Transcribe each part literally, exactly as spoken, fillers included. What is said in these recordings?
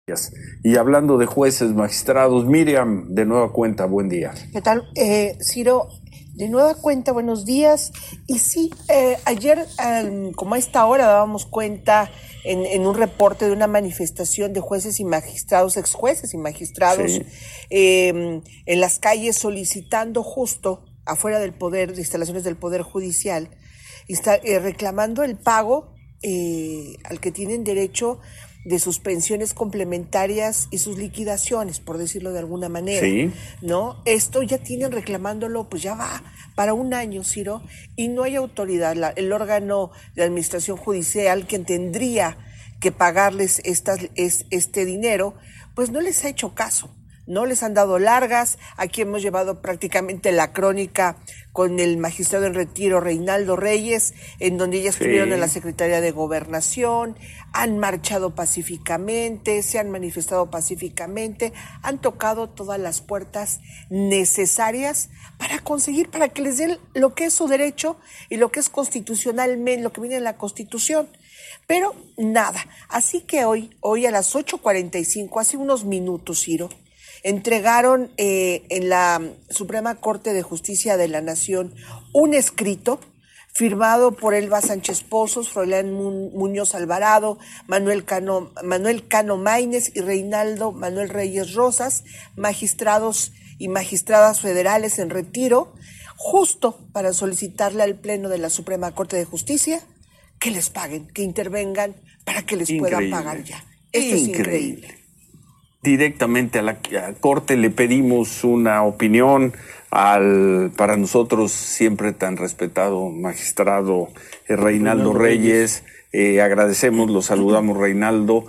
Y hablando de jueces, magistrados, Miriam, de nueva cuenta, buen día. ¿Qué tal, eh, Ciro? De nueva cuenta, buenos días. Y sí, eh, ayer, eh, como a esta hora, dábamos cuenta en, en un reporte de una manifestación de jueces y magistrados, ex jueces y magistrados, sí. eh, en las calles solicitando justo afuera del poder, de instalaciones del Poder Judicial, está, eh, reclamando el pago eh, al que tienen derecho de sus pensiones complementarias y sus liquidaciones, por decirlo de alguna manera, sí. ¿no? Esto ya tienen reclamándolo, pues ya va para un año, Ciro, y no hay autoridad. La, el órgano de administración judicial que tendría que pagarles estas, es, este dinero, pues no les ha hecho caso. No les han dado largas. Aquí hemos llevado prácticamente la crónica con el magistrado en retiro Reinaldo Reyes, en donde ya estuvieron sí. en la Secretaría de Gobernación, han marchado pacíficamente, se han manifestado pacíficamente, han tocado todas las puertas necesarias para conseguir, para que les den lo que es su derecho y lo que es constitucionalmente, lo que viene en la Constitución. Pero nada. Así que hoy, hoy a las ocho cuarenta y cinco, hace unos minutos, Ciro, entregaron eh, en la Suprema Corte de Justicia de la Nación un escrito firmado por Elba Sánchez Pozos, Froilán Muñoz Alvarado, Manuel Cano, Manuel Cano Maínez y Reinaldo Manuel Reyes Rosas, magistrados y magistradas federales en retiro, justo para solicitarle al Pleno de la Suprema Corte de Justicia que les paguen, que intervengan para que les increíble. puedan pagar ya. Esto increíble. es increíble. Directamente a la a Corte le pedimos una opinión al, para nosotros, siempre tan respetado magistrado eh, Reinaldo Reyes. Eh, agradecemos, lo saludamos, Reinaldo,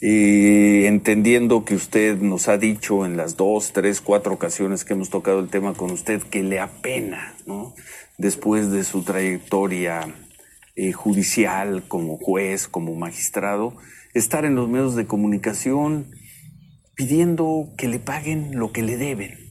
eh, entendiendo que usted nos ha dicho en las dos, tres, cuatro ocasiones que hemos tocado el tema con usted que le apena, ¿no? Después de su trayectoria eh, judicial como juez, como magistrado, estar en los medios de comunicación pidiendo que le paguen lo que le deben.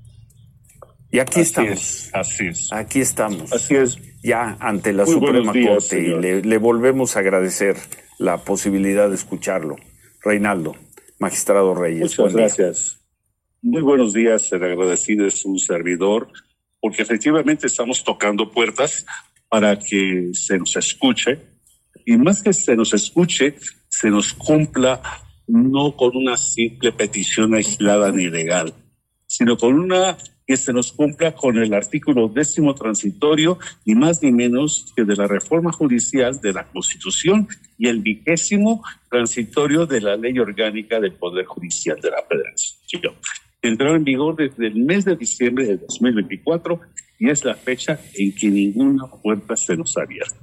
Y aquí así estamos. Es, así es. Aquí estamos. Así es. Ya ante la Muy Suprema días, Corte, señor. y le, le volvemos a agradecer la posibilidad de escucharlo. Reinaldo, magistrado Reyes. Muchas Buen gracias. Día. Muy buenos días, el agradecido es un servidor, porque efectivamente estamos tocando puertas para que se nos escuche, y más que se nos escuche, se nos cumpla, no con una simple petición aislada ni legal, sino con una que se nos cumpla con el artículo décimo transitorio, ni más ni menos que de la reforma judicial de la Constitución y el vigésimo transitorio de la Ley Orgánica del Poder Judicial de la Federación. Entró en vigor desde el mes de diciembre de dos mil veinticuatro y es la fecha en que ninguna puerta se nos ha abierto.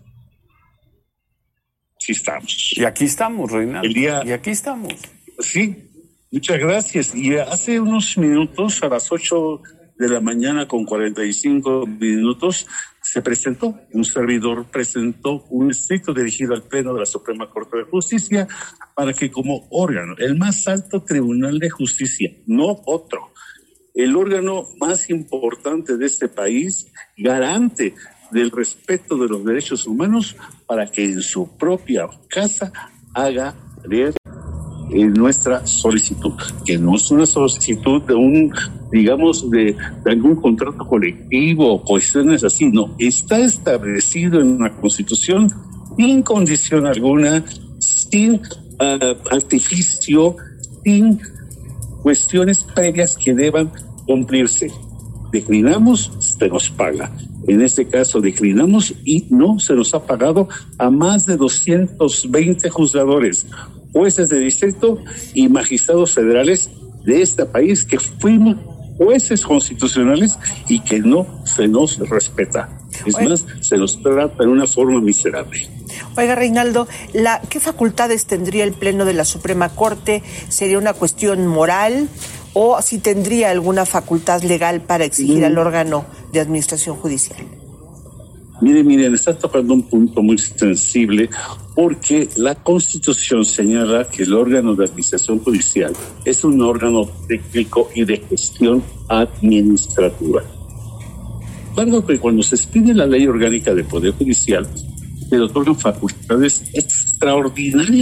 Sí estamos. Y aquí estamos, Reinaldo. El día, y aquí estamos. Sí, muchas gracias. Y hace unos minutos, a las ocho de la mañana con cuarenta y cinco minutos, se presentó, un servidor presentó un escrito dirigido al Pleno de la Suprema Corte de Justicia para que como órgano, el más alto tribunal de justicia, no otro, el órgano más importante de este país, garante del respeto de los derechos humanos, para que en su propia casa haga leer en nuestra solicitud, que no es una solicitud de un, digamos, de, de algún contrato colectivo o cuestiones así, no, está establecido en la Constitución sin condición alguna, sin uh, artificio, sin cuestiones previas que deban cumplirse. Declinamos, se nos paga. En este caso declinamos y no se nos ha pagado a más de doscientos veinte juzgadores, jueces de distrito y magistrados federales de este país que fuimos jueces constitucionales y que no se nos respeta. Es Oiga. más, se nos trata de una forma miserable. Oiga, Reinaldo, la, ¿qué facultades tendría el Pleno de la Suprema Corte? ¿Sería una cuestión moral o si tendría alguna facultad legal para exigir mm. al órgano de administración judicial? Miren, miren, está tocando un punto muy sensible porque la Constitución señala que el órgano de administración judicial es un órgano técnico y de gestión administrativa. Claro que cuando se expide la Ley Orgánica del Poder Judicial, se otorgan facultades extraordinarias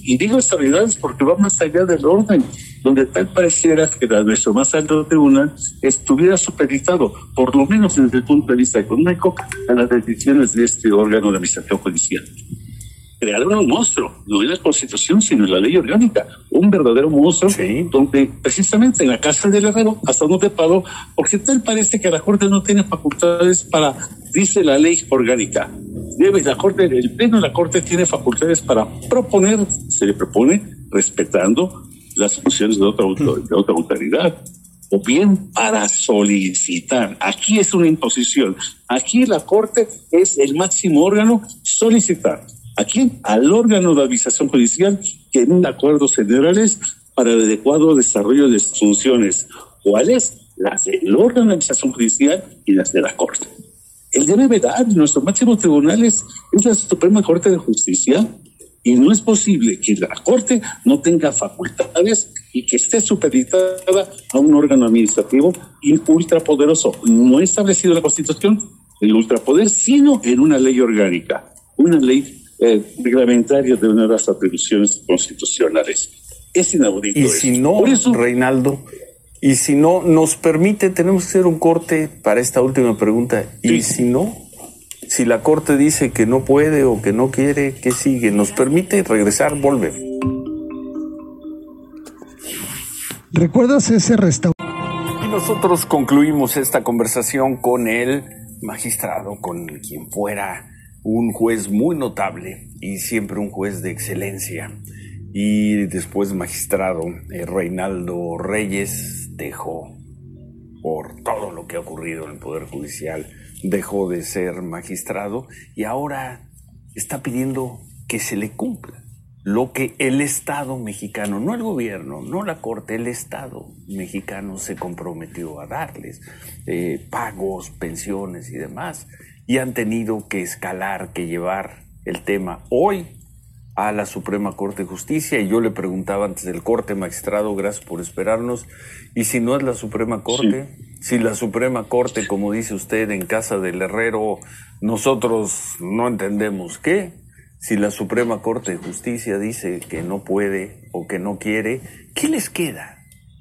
Y digo extraordinarias porque va más allá del orden, donde tal pareciera que nuestro más alto tribunal estuviera supeditado, por lo menos desde el punto de vista económico, a las decisiones de este órgano de administración judicial. Crearon un monstruo, no en la Constitución, sino en la ley orgánica, un verdadero monstruo, sí, donde precisamente en la Casa del Herrero, hasta donde paró, porque tal parece que la Corte no tiene facultades para, dice la ley orgánica, debe la Corte, el Pleno de la Corte tiene facultades para proponer, se le propone, respetando las funciones de otra, de otra autoridad, o bien para solicitar. Aquí es una imposición, aquí la Corte es el máximo órgano, solicitar. Aquí, al órgano de administración judicial que en acuerdos generales para el adecuado desarrollo de sus funciones. ¿Cuáles? Las del órgano de administración judicial y las de la Corte. El debe velar, nuestro máximo tribunal es, es la Suprema Corte de Justicia, y no es posible que la Corte no tenga facultades y que esté supeditada a un órgano administrativo ultrapoderoso, no establecido en la Constitución, el ultrapoder, sino en una ley orgánica, una ley Eh, reglamentario de una de las atribuciones constitucionales. Es inaudito. Y si eso. no, Por eso, Reinaldo, y si no nos permite, tenemos que hacer un corte para esta última pregunta. Sí. Y si no, si la Corte dice que no puede o que no quiere, ¿qué sigue? ¿Nos permite regresar, volver? ¿Recuerdas ese restaurante? Y nosotros concluimos esta conversación con el magistrado, con quien fuera un juez muy notable y siempre un juez de excelencia, y después magistrado, eh, Reinaldo Reyes dejó, por todo lo que ha ocurrido en el Poder Judicial, dejó de ser magistrado y ahora está pidiendo que se le cumpla lo que el Estado mexicano, no el gobierno, no la Corte, el Estado mexicano se comprometió a darles, eh, pagos, pensiones y demás. Y han tenido que escalar, que llevar el tema hoy a la Suprema Corte de Justicia. Y yo le preguntaba antes del corte, magistrado, gracias por esperarnos. Y si no es la Suprema Corte, sí. si la Suprema Corte, como dice usted, en casa del Herrero, nosotros no entendemos qué. Si la Suprema Corte de Justicia dice que no puede o que no quiere, ¿qué les queda?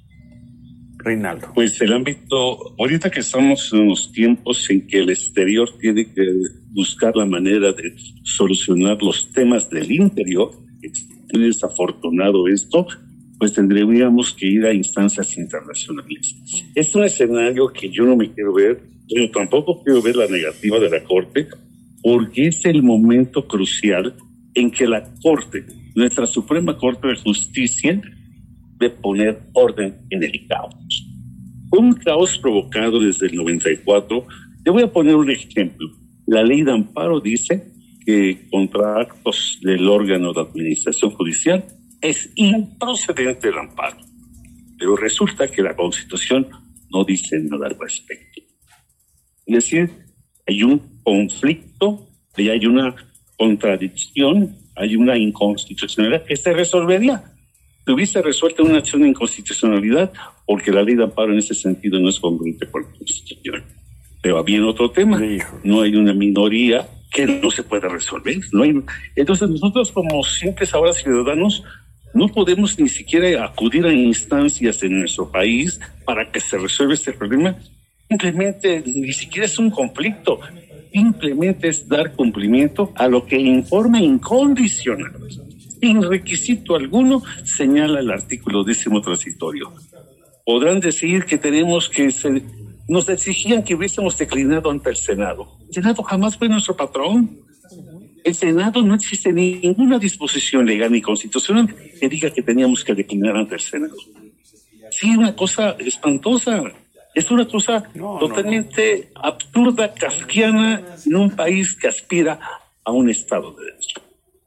Reinaldo. Pues el ámbito, ahorita que estamos en los tiempos en que el exterior tiene que buscar la manera de solucionar los temas del interior, es desafortunado esto, pues tendríamos que ir a instancias internacionales. Es un escenario que yo no me quiero ver, pero tampoco quiero ver la negativa de la Corte, porque es el momento crucial en que la Corte, nuestra Suprema Corte de Justicia, de poner orden en el caos. Fue un caos provocado desde el noventa y cuatro. Te voy a poner un ejemplo. La ley de amparo dice que contra actos del órgano de administración judicial es improcedente el amparo. Pero resulta que la Constitución no dice nada al respecto. Es decir, hay un conflicto y hay una contradicción, hay una inconstitucionalidad que se resolvería. Hubiese resuelto una acción de inconstitucionalidad porque la ley de amparo en ese sentido no es congruente con la Constitución. Pero bien otro tema, no hay una minoría que no se pueda resolver. No hay... Entonces nosotros como simples ahora ciudadanos no podemos ni siquiera acudir a instancias en nuestro país para que se resuelva este problema. Simplemente ni siquiera es un conflicto, simplemente es dar cumplimiento a lo que informa incondicional, sin requisito alguno, señala el artículo décimo transitorio. Podrán decir que tenemos que se, nos exigían que hubiésemos declinado ante el Senado. El Senado jamás fue nuestro patrón. El Senado no existe ninguna disposición legal ni constitucional que diga que teníamos que declinar ante el Senado. Sí, una cosa espantosa. Es una cosa no, totalmente no, no. absurda, kafkiana, en un país que aspira a un Estado de Derecho.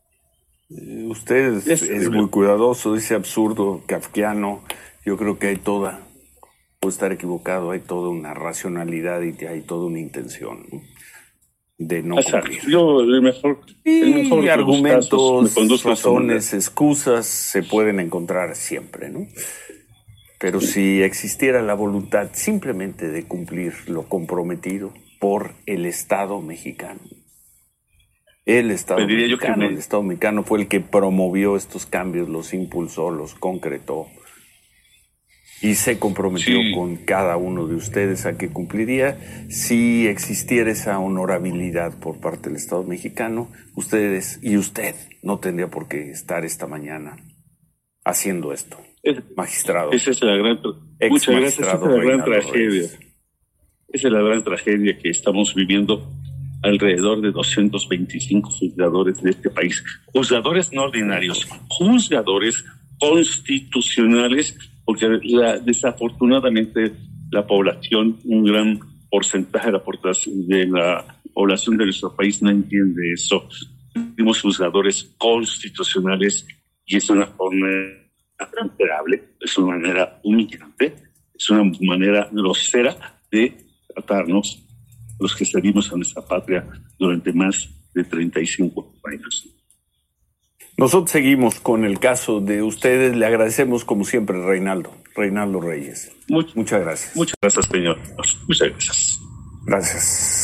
Usted es, es muy cuidadoso, dice absurdo, kafkiano. Yo creo que hay toda, puedo estar equivocado, hay toda una racionalidad y hay toda una intención, ¿no? De no cumplir. Yo, el mejor, el mejor y argumentos, casos, razones, excusas se pueden encontrar siempre, ¿no? Pero si existiera la voluntad simplemente de cumplir lo comprometido por el Estado mexicano, El Estado Pediría yo mexicano, que me... el Estado mexicano fue el que promovió estos cambios, los impulsó, los concretó y se comprometió Sí. con cada uno de ustedes a que cumpliría. Si existiera esa honorabilidad por parte del Estado mexicano, ustedes y usted no tendría por qué estar esta mañana haciendo esto. Es, magistrado. Esa es la gran... Ex Muchas gracias. Esa es la gran Reynaldo tragedia. Reyes. Esa es la gran tragedia que estamos viviendo. Alrededor de doscientos veinticinco juzgadores de este país, juzgadores no ordinarios, juzgadores constitucionales, porque la, desafortunadamente la población, un gran porcentaje de la, de la población de nuestro país no entiende eso. Tenemos juzgadores constitucionales y es una forma intolerable, es una manera humillante, es una manera grosera de tratarnos los que servimos a nuestra patria durante más de treinta y cinco años. Nosotros seguimos con el caso de ustedes. Le agradecemos como siempre, Reynaldo, Reynaldo Reyes. Much, muchas gracias. Muchas gracias, señor. Muchas gracias. Gracias.